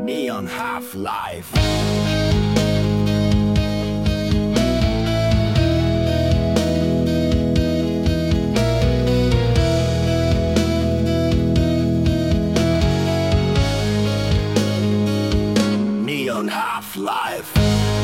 Neon Half-Life. Neon Half-Life.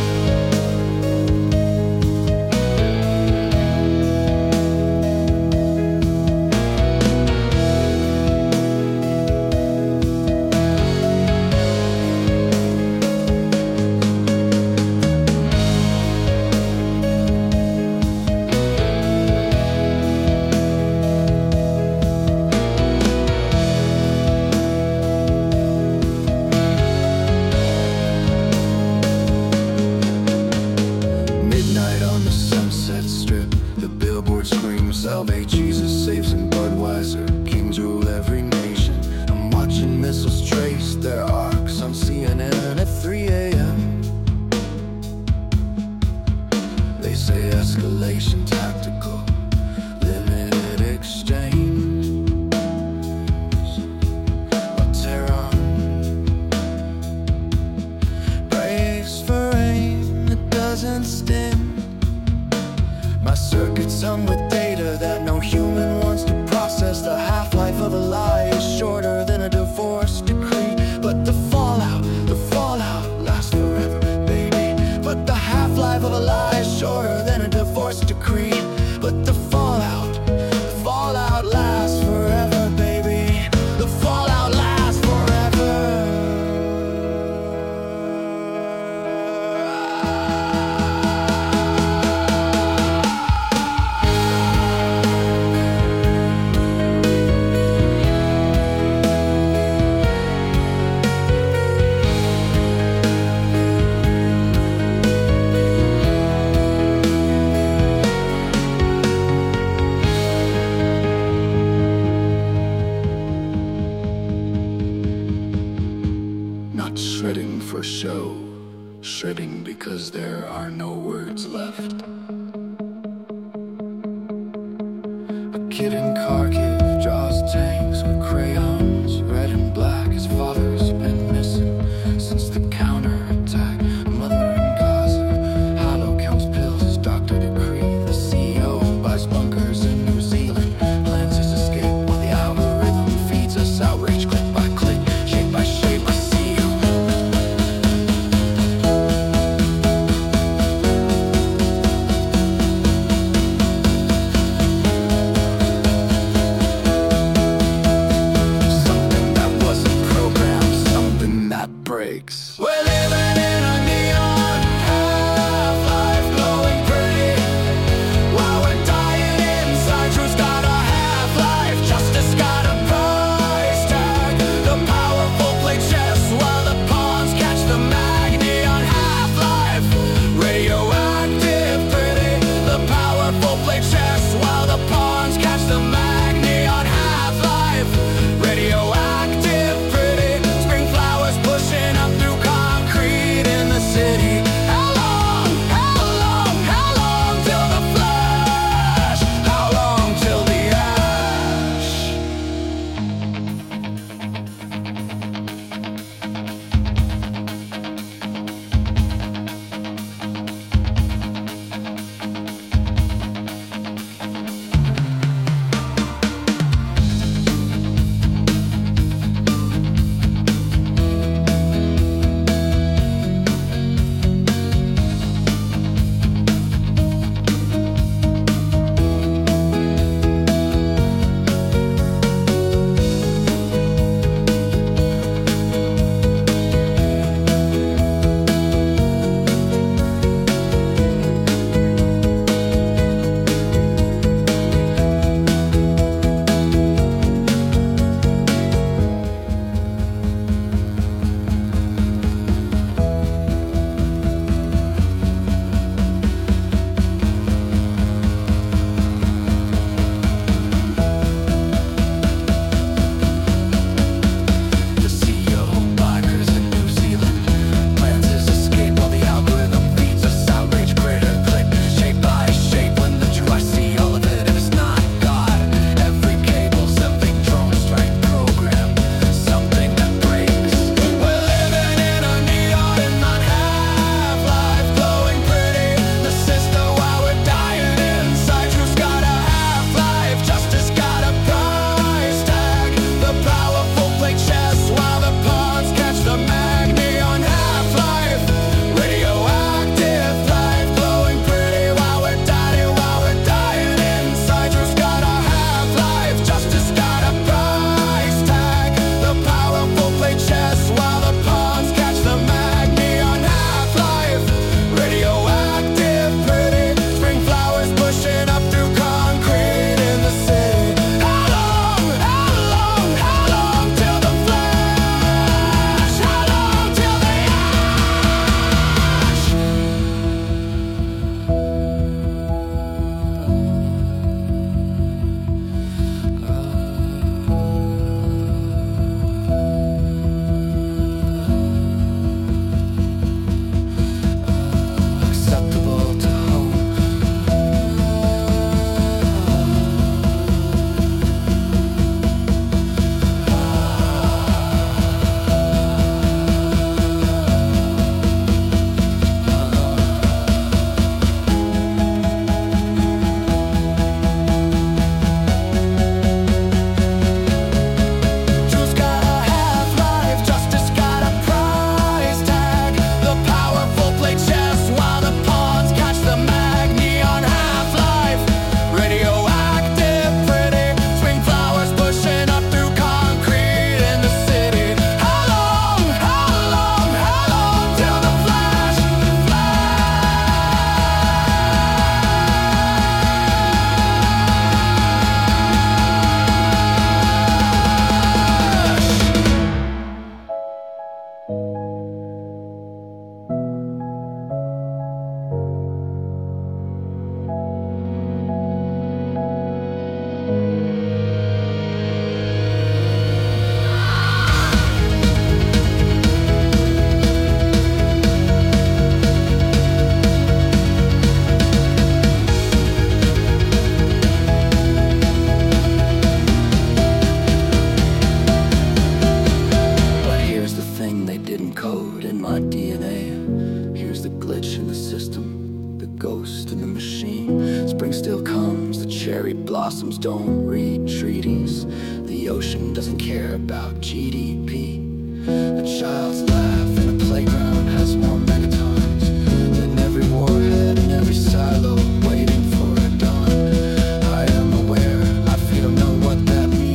Salvate Jesus, saves in Budweiser. Kings rule every nation. I'm watching missiles trace their arcs on CNN at 3 a.m. They say escalation tactical, limited exchange. But Tehran prays for rain that doesn't sting. My circuits hum with data that no human wants to process. The half-life of a lie is shorter than a divorce decree. But the fallout lasts forever, baby. But the half-life of a lie is shorter than a divorce decree. But the fallout lasts forever, baby. The fallout lasts forever. Not shredding for show, shredding because there are no words left. A kid in Kharkiv draws tanks with crayons, red and black. His father's been missing since the counterattack. Mother in Gaza, Hollow counts pills, his doctor decree. The CEO buys bunkers in New Zealand, plans his escape while the algorithm feeds us outrage click by click, shape by shape. I see you. Something that wasn't programmed, something that breaks. We're living in a neon half-life, glowing pretty while we're dying inside. Truth's got a half-life, justice got a price tag. The powerful play chess while the pawns catch the mag. Neon half-life, radioactive pretty. The powerful play chess while the pawns catch the mag. Neon half-life, radioactive pretty. Spring flowers pushing up through cars. Code in my DNA. Here's the glitch in the system, the ghost in the machine. Spring still comes, the cherry blossoms don't read treaties. The ocean doesn't care about GDP. A child's laugh in a playground has more megatons than every warhead in every silo waiting for a dawn. I am aware, I feel know what that means.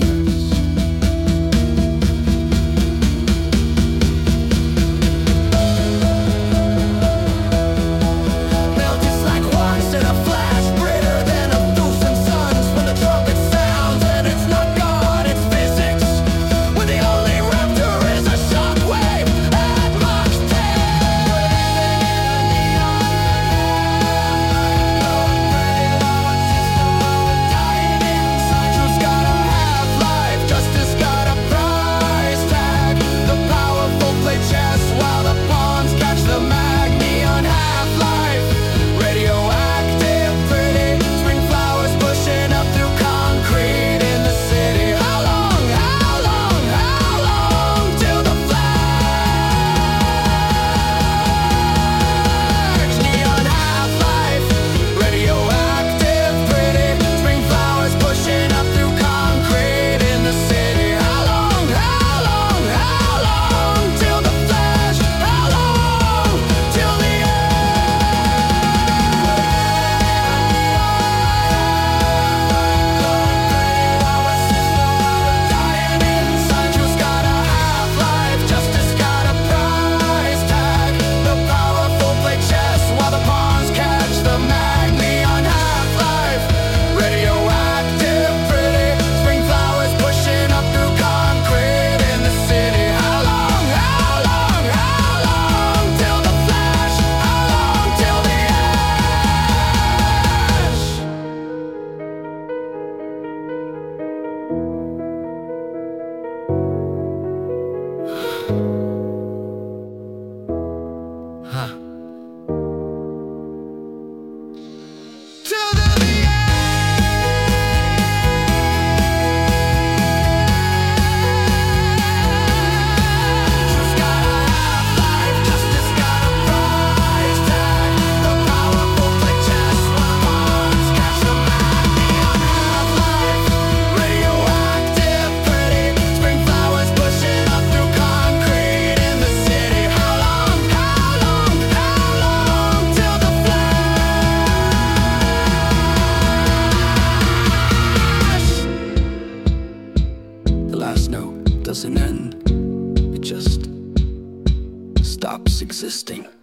Doesn't end, it just stops existing.